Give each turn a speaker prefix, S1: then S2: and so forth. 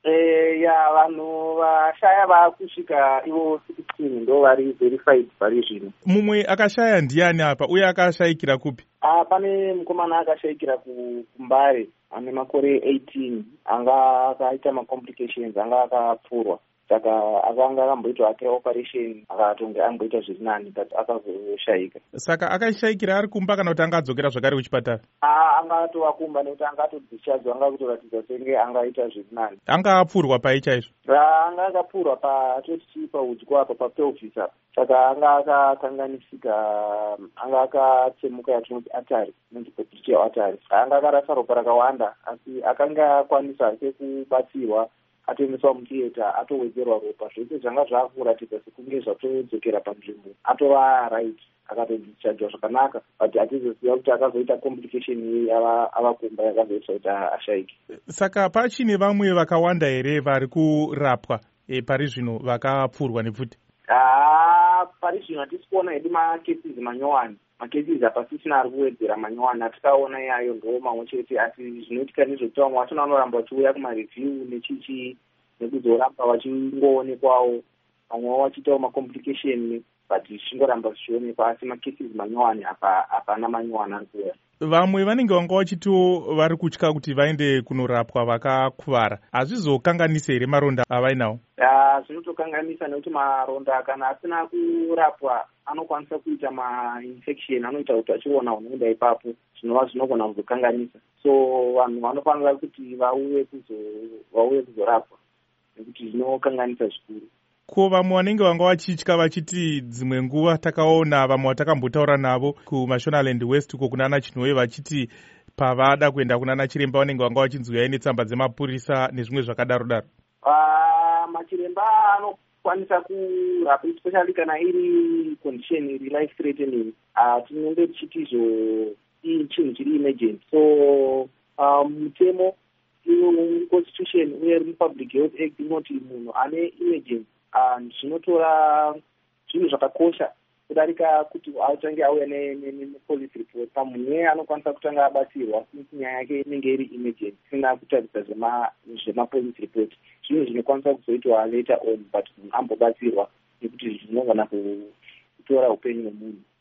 S1: Ya vanhu vashaya vakusvika ivo 16 ndo vari verified vari zvino.
S2: Mumwe akashaya ndiani apa uye akashayikira kupi?
S1: Pane mukomana akashayikira kuMbare ane makore 18 anga akaita macomplications anga akapfurwa saka akanga akamboitwa ake operation akatonge amboita zviri nani but akazoshayika.
S2: Saka akashayikira ari kumba kana kuti anga adzokera zvakare kuchipatara?
S1: Anga atova kumba nekuti anga atodischarge anga kutoratidza senge angaita zviri nani.
S2: Anga apfurwa pai chaizvo?
S1: Anga akapfurwa patoti paudyo apa papelvis apa saka anga akakanganisika, anga akatsemuka yatinoti atari inonzi popliteal atari. Anga akarasa ropa rakawanda asi akanga akwanisa sekubatsirwa atoendeswa mutiyeta atowedzerwa ropa zvese zvanga zvakuratidza sekunge zvatodzokera panzvimbo atova right akatodischargewa zvakanaka but hatizoziva kuti akazoita complication yei ava kumba yakazoita kuti ashayike.
S2: Saka pachine vamwe vakawanda here vari kurapwa pari zvino vakapfurwa nepfuti?
S1: Pari zvino hatisi kuona hedu makesis manyowani. Makesis hapasisina ari kuwedzera manyowani atikaona yayo ndo mamwe chete asi zvinoitika nezvekuti vamwe vachona vanoramba vachiuya kumareview nechichi nekuzoramba vachingoonekwawo vamwe vachiitawo macomplication but zvichingoramba zvichionekwa asi makesis manyowani hapana manyowani ari kuuya.
S2: Vamwe vanenge vanga vachitiwo vari kutya kuti vaende kunorapwa vakakuvara. Hazvizokanganisa here maronda avainawo?
S1: Zvinotokanganisa nekuti maronda kana asina kurapwa anokwanisa kuita mainfection anoita kuti achiona unoenda ipapo zvinova zvinogona kuzokanganisa. So vanhu vanofanira kuti vauye kuzorapwa nekuti zvinokanganisa zvikuru.
S2: Ko vamwe vanenge vanga vachitya vachiti dzimwe nguva takaona vamwe vatakambotaura navo kuMashonaland West uko kunana Chinhowe vachiti pavada kuenda kunana chiremba vanenge vanga vachinzwiyai netsamba dzemapurisa nezvimwe zvakadaro-daro?
S1: Machiremba anokwanisa kurapa especially kana iri condition iri life threatening. Tinenge tichitizvo chinhu chiri emergent. So mutemo constitution uye Public Health Act inoti munhu ane emergency zvinotora zvinhu zvakakosha kudarika kuti autange auya nepolice report. Pamunhu uye anokwanisa kutanga abatsirwa since nyaya yake inenge iri emergent sina kutaridza zvemapolice report. Zvinhu zvinokwanisa kuzoitwa later on but munhu ambobatsirwa nekuti zvinogona kutora upenyu hwemunhu.